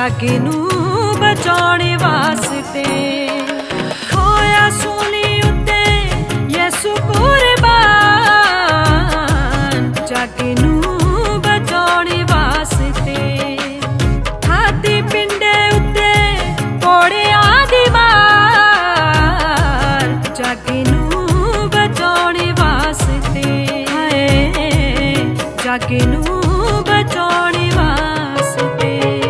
जागे नू बचाने वास्ते होया सूली उत्ते यसु कुर्बान जागे नू बचाने वास्ते हाथी पिंडे उत्ते कोड़े आदि मार जागे नू बचाने वास्ते जागे नू बचाने वास्ते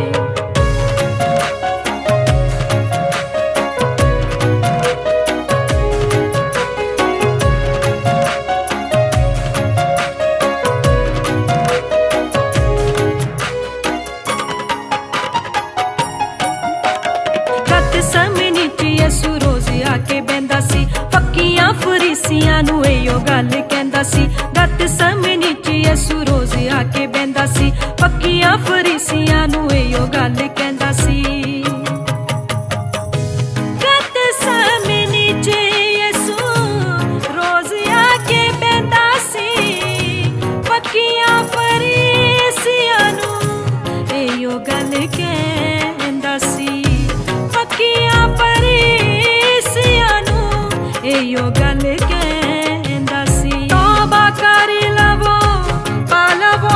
यसु रोज आके बहंदा सी पक्कियां फरीसियां नू एयो गल कहंदा सी गत समय च यसु रोज आके बहंदा सी पक्कियां फरीसियां नू एयो गल कहंदा सी गत समय च यसु रोज आके बहंदा सी पक्कियां फरीसियां नू एयो गल कहंदा सी पक्कियां एयो गल कहंदा सी तौबा करी लवो पालवो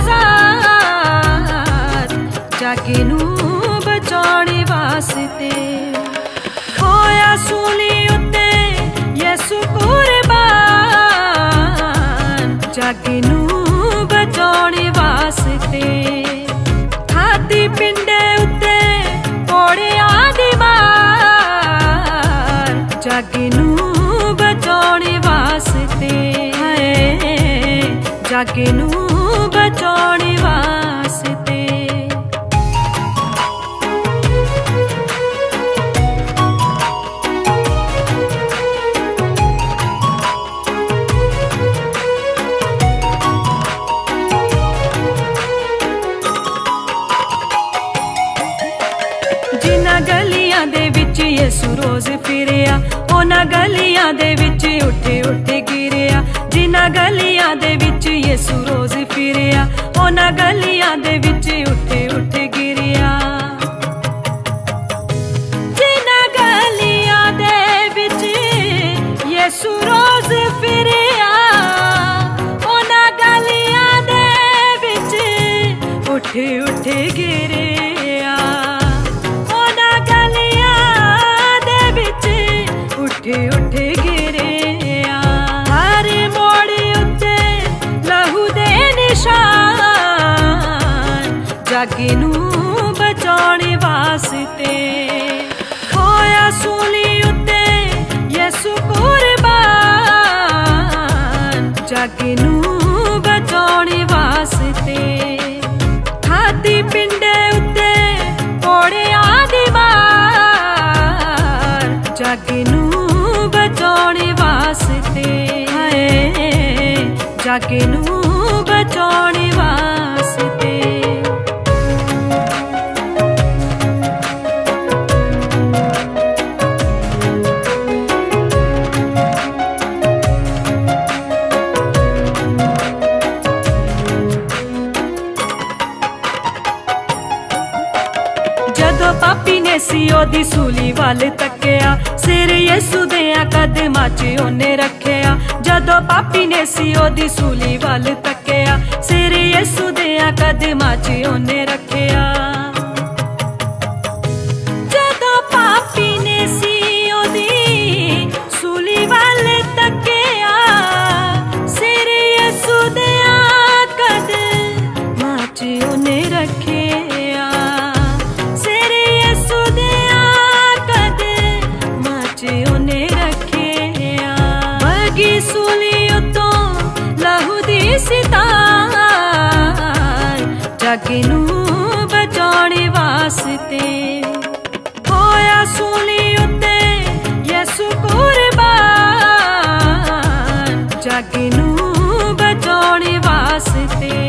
नज़ार जागे नू बचाने वास्ते होया सूली उत्ते यसु कुर्बान जागे नू बचाने वास्ते हाथी पिंडे उत्ते कोड़े आदि मार जागे नू बचाने वास्ते जागे नू बचाने वास्ते जिन्हां गलियां दे विच यसु रोज फिरिया उन्हां गलियां दे विच उठे उठे गिरिया जिन्हां गलियां दे विच यसु रोज फिरिया उन्हां गलियां दे विच उठे उठे गिरिया जिन्हां गलियां दे विच यसु रोज फिरिया उन्हां गलियां दे विच उठे उठे गिरिया उन्हां गलियां दे विच उठे उठे गिरिया हर मोड़ उत्ते लहू दे निशान जागे नू बचाने वास्ते होया सूली उत्ते यसु कुर्बान जागे नू बचाने वास्ते हाथी पिंडे उत्ते कोड़े आदि मार जागे नू बचाने वास्ते जागे नू बचाने वास्ते जदों पापी ने सी ओदी सूली वाल तक्या सिर यसु देया कदमां च ओने रखिया जदों पापी ने सी ओदी सूली वाल तक्या सिर यसु देया कदमां च ओने रखिया जदों पापी ने सी ओदी सूली वाल तक्या सिर यसु देया कदमां च ओने रखिया सूली उतो लहू दी सितार जागे नू बचाने वास्ते होया सूली उत्ते यसु कुर्बान जागे नू बचाने वास्ते